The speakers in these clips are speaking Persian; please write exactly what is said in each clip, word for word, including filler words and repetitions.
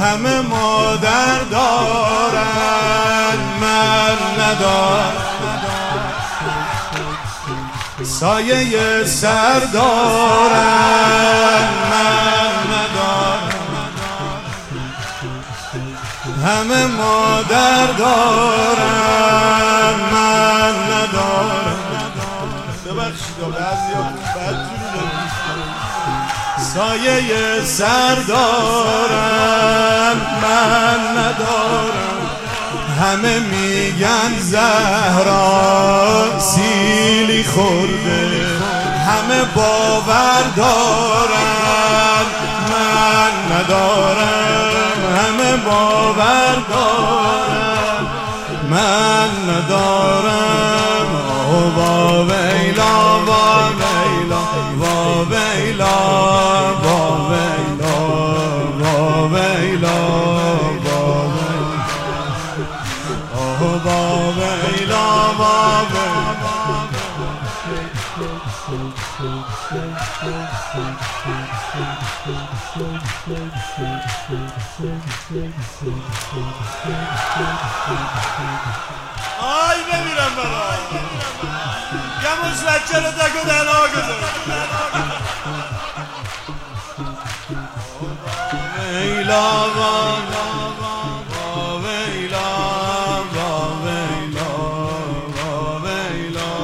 همه مادر دارن من ندارم، سایه سر دارن من ندارم، همه مادر دارن من ندارم. ببخشید بعضیا بدجوری سایه سر دارن من ندارم، همه میگن زهرا سیلی خورده، همه باور دارن من ندارم، همه باور دارن من ندارم. آه وا ویلا وا ویلا وا ویلا وا ویلا وا ویلا وا ویلا وا آی بمیرم برا گموش بچه رو تک و تنها گذار. ویلا وا ویلا وا ویلا وا ویلا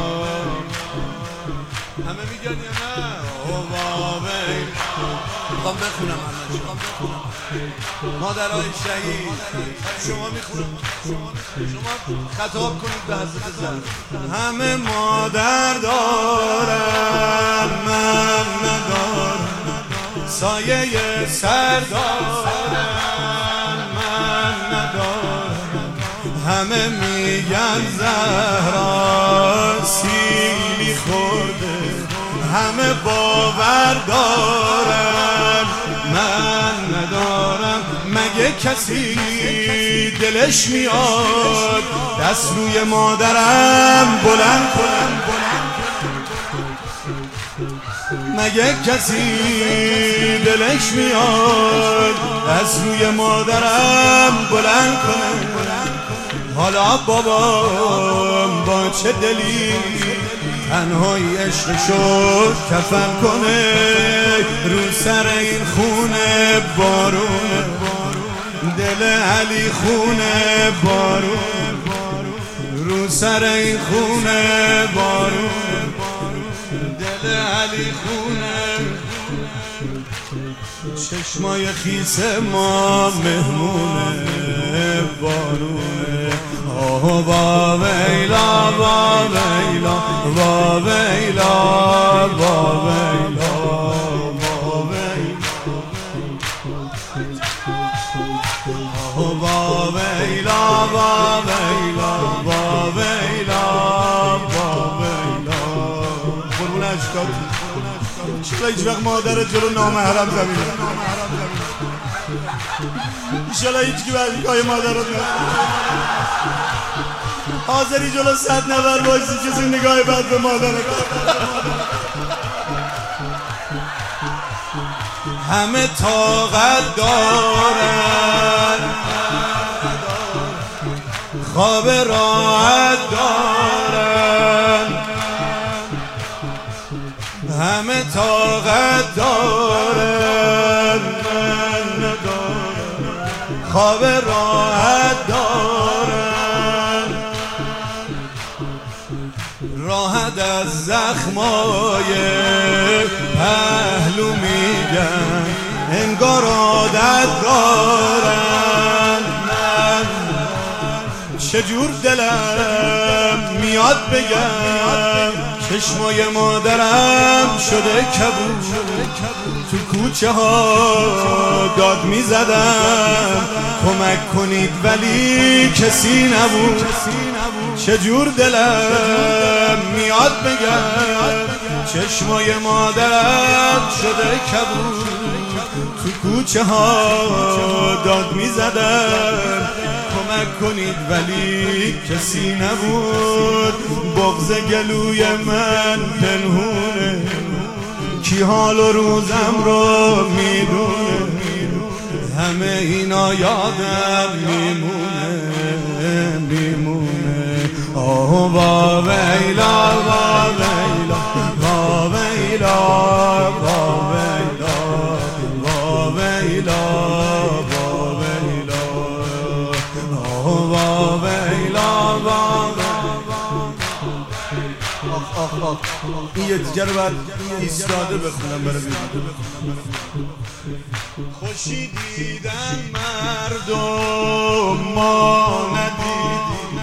همه میگن یا نه؟ وا ویلا میخوام بخونم همه مادرای شهید شما میخونم شما خطاب کنید به حضرت زهرا. همه مادر دارن من ندارم، سایه سر دارن من ندارم، همه میگن زهرا سیلی خورده، همه باور دارن من ندارم. مگه کسی دلش میاد دست روی مادرم بلند کنم؟ مگه کسی دلش میاد دست روی مادرم بلند کنم؟ حالا بابام با چه دلی تنهایی عشقشو کفن کنه، رو سر این خونه بارون، دل علی خونه بارون، رو سر این خونه بارون، دل علی خونه. چشمای خیس ما مهمونه بارونه. آه وا ویلا وا ویلا وا ویلا وا ویلا وا ویلا آه وا ویلا وا ویلا وا ویلا وا ویلا. قربون اشکات چرا هیچ وقت مادرت جلو نامحرم زمینه؟ ایشالا هیچ کی بعد نگاه مادرت حاضری جلو صد نفر باشی کسی نگاه بد به مادرت. همه طاقت دارن خواب راحت دارن، همه طاقت دارن من ندارم، خواب راحت دارن، راحت از زخمای پهلو میگن انگار عادت دارن. من چجور دلم میاد بگم چشمای مادرم شده کبود، تو کوچه ها داد میزدم کمک کنید ولی کسی نبود. چجور دلم میاد بگم چشمای مادرم شده کبود، تو کوچه ها داد میزدم کمک کنید ولی کسی نبود. بغض گلوی من پنهونه، کی حال و روزم رو میدونه، همه اینا یادم میمونه میمونه. آه با ویلا با ویلا با ویلا با ویلا با ویلا با ویلا آه با ویلا با آخ آخ آخ. این یه دیگر رو باید ایستاده بخونم برای بیرون. خوشی دیدن مردم ما ندیدیم،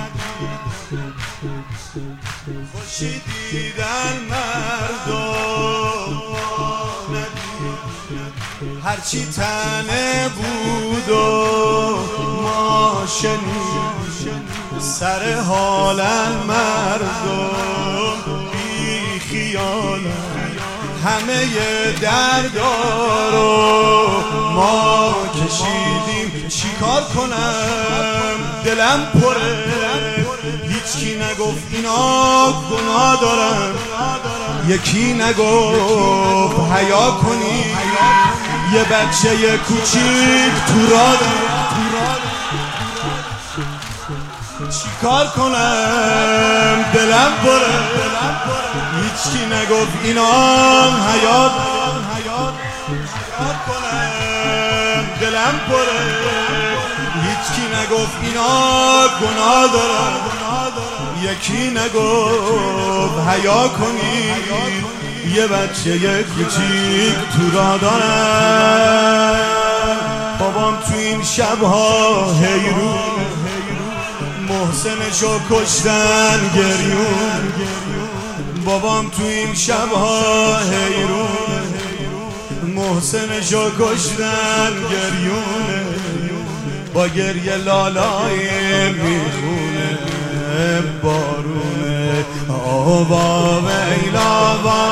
خوشی دیدن مردم ما ندیدیم، هرچی تنه بود و ما شنیدیم، سر حال مردم بی خیال همه دردارو ما کشیدیم. چیکار کنم دلم پره، هیچکی نگفت اینا گناه دارن، یکی نگفت حیا کنی یه بچه کوچیک تو راه دارن. چیکار کنم دلم پره، هیچکی نگفت اینا حیات. چیکار کنم دلم پره، هیچکی نگفت اینا گناه دارن، یکی نگفت حیا کنی یه بچه کوچیک تو راه دارن. بابام تو این شبها حیرون، محسنشو کشتن گریون. بابام تو این شبها حیرون، محسنشو کشتن گریونه. با گریه لالای میخونه بارونه. آه با ویلا با